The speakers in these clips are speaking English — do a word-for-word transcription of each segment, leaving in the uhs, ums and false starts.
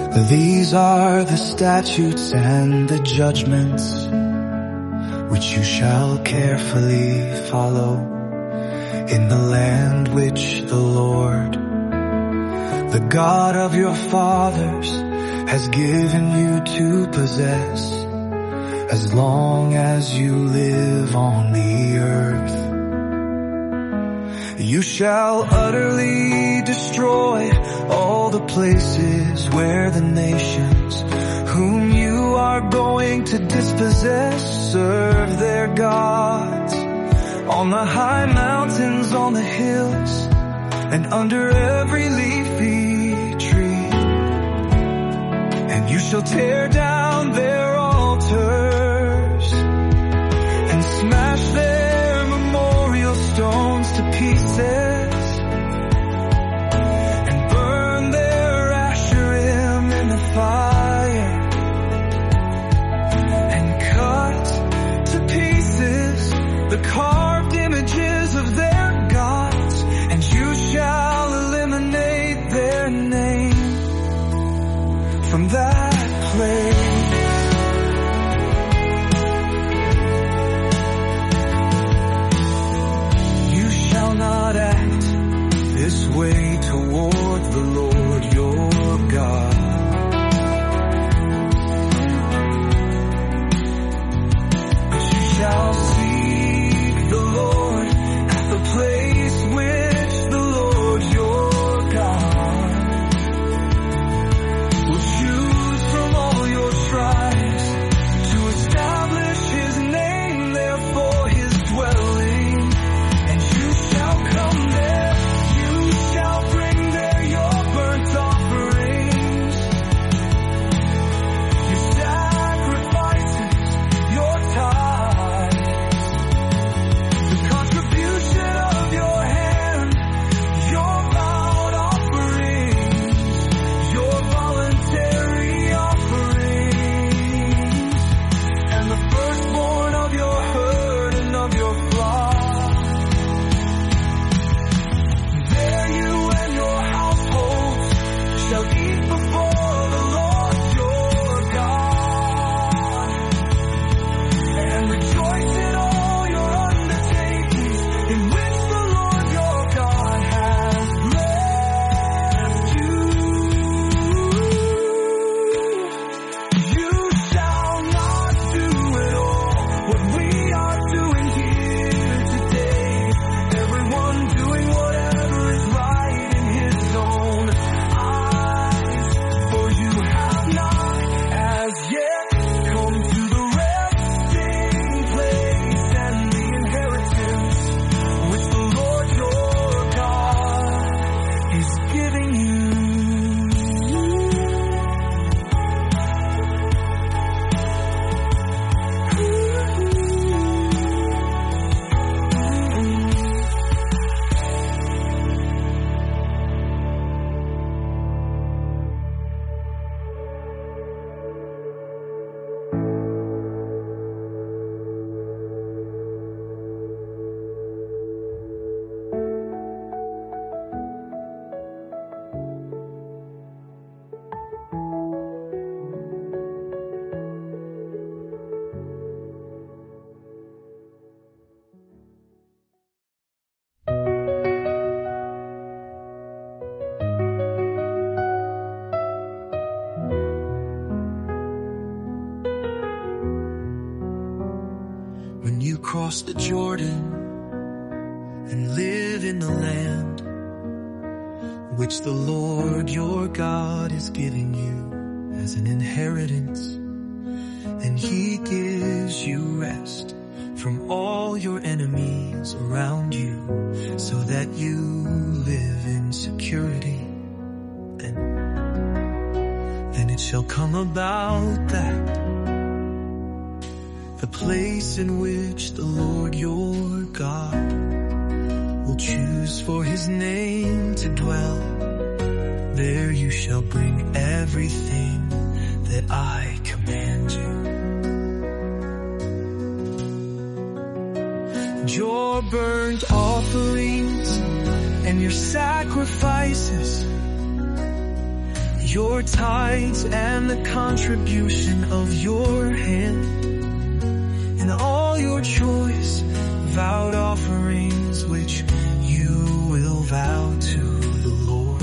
These are the statutes and the judgments which you shall carefully follow in the land which the Lord, the God of your fathers, has given you to possess, as long as you live on the earth. You shall utterly destroy all the places where the nations whom you are going to dispossess serve their gods, on the high mountains, on the hills, and under every leafy tree. And you shall tear down their altars and smash their memorial stones to pieces, and burn their Asherim in the fire, and cut to pieces the carved images of their gods, and you shall eliminate their name from that place. You shall not act this way toward the Lord your God. But you shall seek the Lord at the place which the Lord your God will choose from all your tribes to establish his name there for his dwelling. And you shall come there, you shall bring there your burnt offerings, your sacrifices, your tithes, the contribution of your hand, your vowed offerings, your voluntary offerings, and the firstborn of your herd and of your flock. There you and your households shall eat before the Lord your God, and rejoice in all your undertakings in which the Lord your God has blessed you. You shall not do at all what we are doing here today, everyone doing whatever is right in his own eyes. For you have not as yet come to the resting place and the inheritance which the Lord your God is giving you. When you cross the Jordan and live in the land which the Lord your God is giving you as an inheritance, and he gives you rest from all your enemies around you, so that you live in security, then, then it shall come about that the place in which the Lord your God will choose for his name to dwell, there you shall bring everything that I command you. Your burnt offerings and your sacrifices, your tithes and the contribution of your hand, and all your choice vowed offerings which you will vow to the Lord.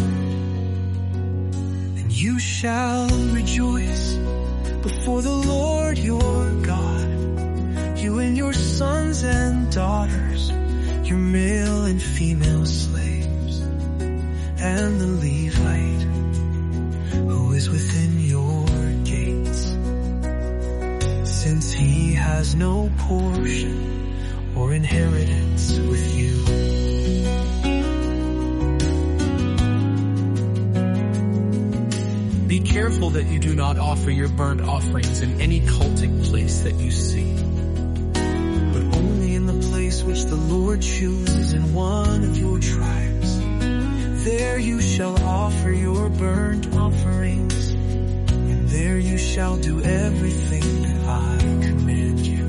And you shall rejoice before the Lord your God, you and your sons and daughters, your male and female slaves, and the Levite who is within your gates, since he has no portion or inheritance with you. Be careful that you do not offer your burnt offerings in any cultic place that you see, but only in the place which the Lord chooses in one of your tribes. There you shall offer your burnt offerings, and there you shall do everything that I command you.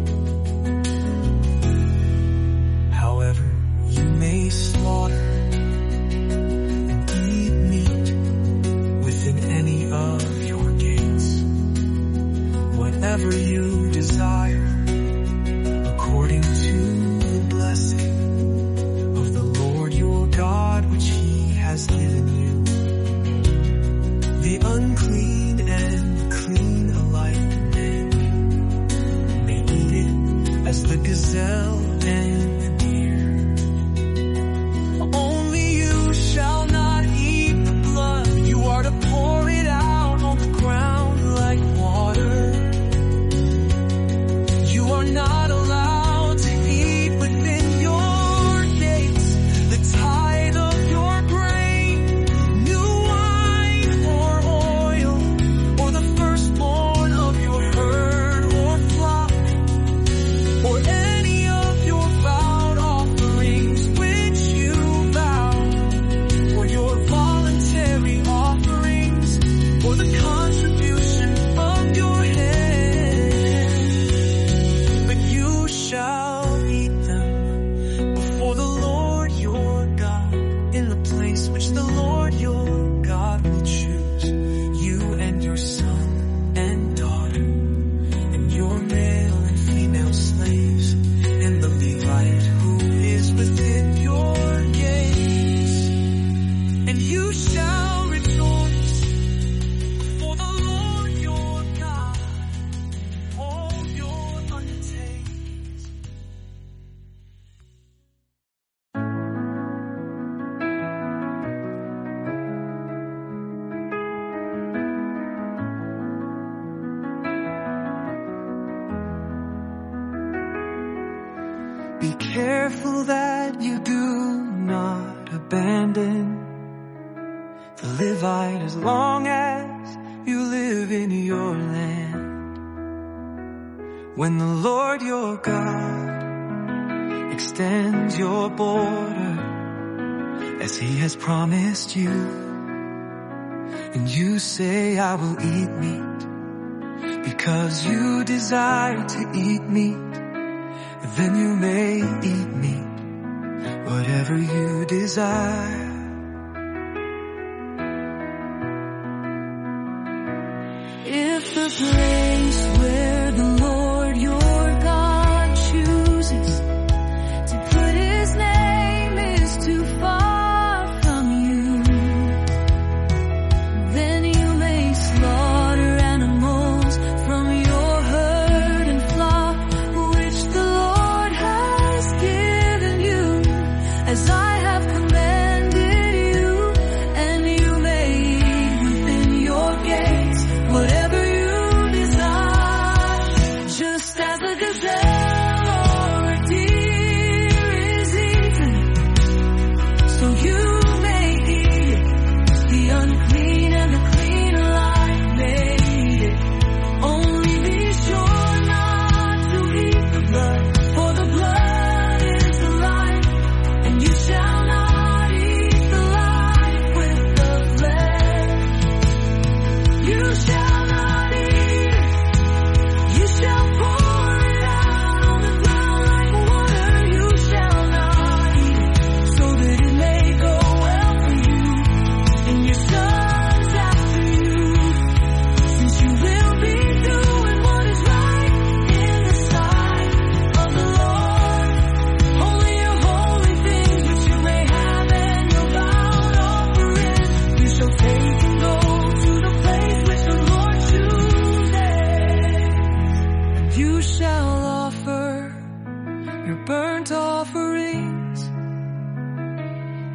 However, you may slaughter and eat meat within any of your gates, whatever you desire, according to the blessing of the Lord your God, which he has given you. The unclean and clean alike men may eat it, as the gazelle and the deer. Only you shall not eat the blood. You are to pour it out on the ground like water. You are not allowed to eat within your gates the tithe of your grain, new wine or oil, or the firstborn of your herd or flock, or any of your vowed offerings which you vow, or your voluntary offerings, or the contribution of your hand. But you shall eat them before the Lord your God in the place which the Lord your God will choose, you and your son and daughter, and your male and female slaves, and the Levite who is within your gates. And you shall rejoice before the Lord your God, all your undertakings. Be careful that you do not abandon the Levite as long as you live in your land. When the Lord your God extends your border as he has promised you, and you say, I will eat meat, because you desire to eat meat, then you may eat meat, whatever you desire. If the place where the Lord your God chooses to put his name is too far from you, then you may slaughter animals from your herd and flock, which the Lord has given you, as I have commanded you, and you may eat within your gates whatever you desire, just as a gazelle or a deer is eaten, so you may eat it. The unclean and the clean alike may eat it. Only be sure not to eat the blood, for the blood is the life, and you shall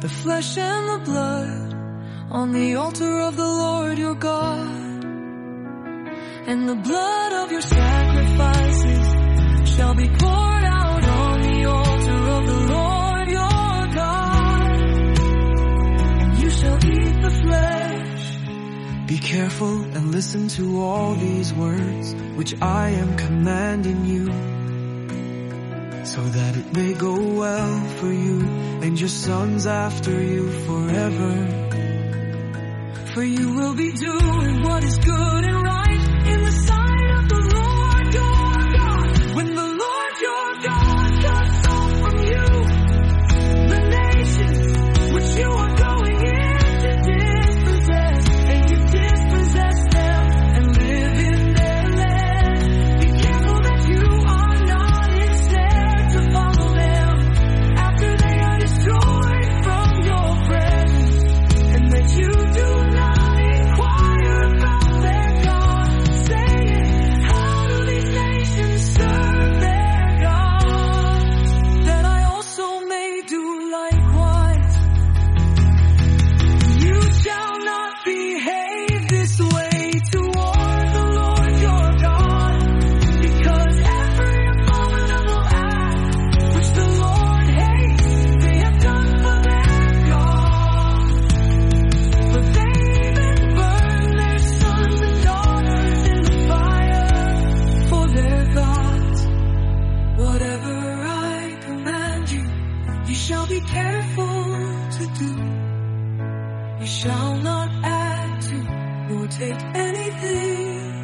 the flesh and the blood on the altar of the Lord your God. And the blood of your sacrifices shall be poured out on the altar of the Lord your God. And you shall eat the flesh. Be careful and listen to all these words which I am commanding you, so that it may go well for you and your sons after you forever. For you will be doing what is good and right in the sight of the Lord your God. When the Lord your God cuts off from you the nations which you are going in to dispossess, and you dispossess them and live in their land, be careful that you are not instead to follow them after they are destroyed from your presence, and that you do not inquire about their God, saying, how do these nations serve their God? That I also may do likewise. You shall not behave this way toward the Lord your God, because every abominable act which the Lord hates they have done for their God. For they even burn their sons and daughters in the fire for their gods. Whatever I command you, you shall be careful to do. You shall not add to nor take anything